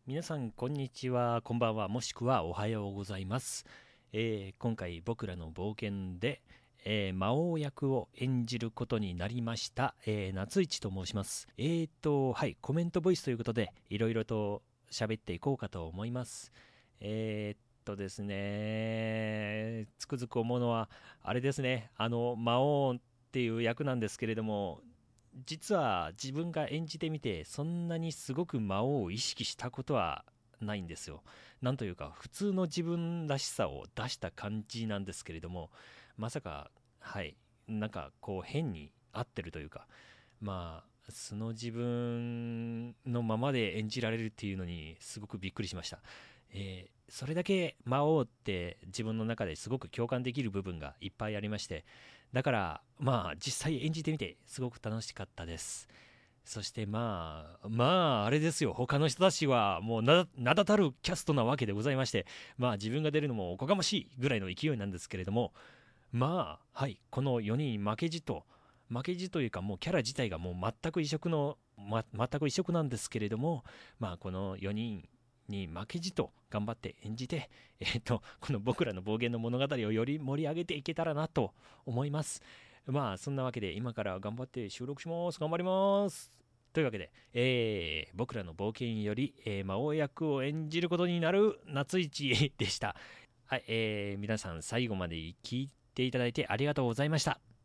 皆さんこんにちは、こんばんは、もしくはおはようございます。今回僕らの冒険で、魔王役を演じることになりました、夏市と申します。はい、コメントボイスということでいろいろと喋っていこうかと思います。ですね、つくづく思うのはあれですね、魔王っていう役なんですけれども、実は自分が演じてみてそんなにすごく魔王を意識したことはないんですよ。なんというか普通の自分らしさを出した感じなんですけれども、まさか、はい、なんかこう変に合ってるというか、素の自分のままで演じられるっていうのにすごくびっくりしました。それだけ魔王って自分の中ですごく共感できる部分がいっぱいありまして、だから実際演じてみてすごく楽しかったです。そしてあれですよ、他の人たちはもう名だたるキャストなわけでございまして、自分が出るのもおこがましいぐらいの勢いなんですけれども、はい、この4人負けじというか、もうキャラ自体がもう全く異色の、全く異色なんですけれども、この4人に負けじと頑張って演じて、この僕らの暴言の物語をより盛り上げていけたらなと思います。そんなわけで今から頑張って収録します。頑張ります。というわけで、僕らの冒険より、魔王役を演じることになる夏市でした。はい、皆さん最後まで聞いていただいてありがとうございました。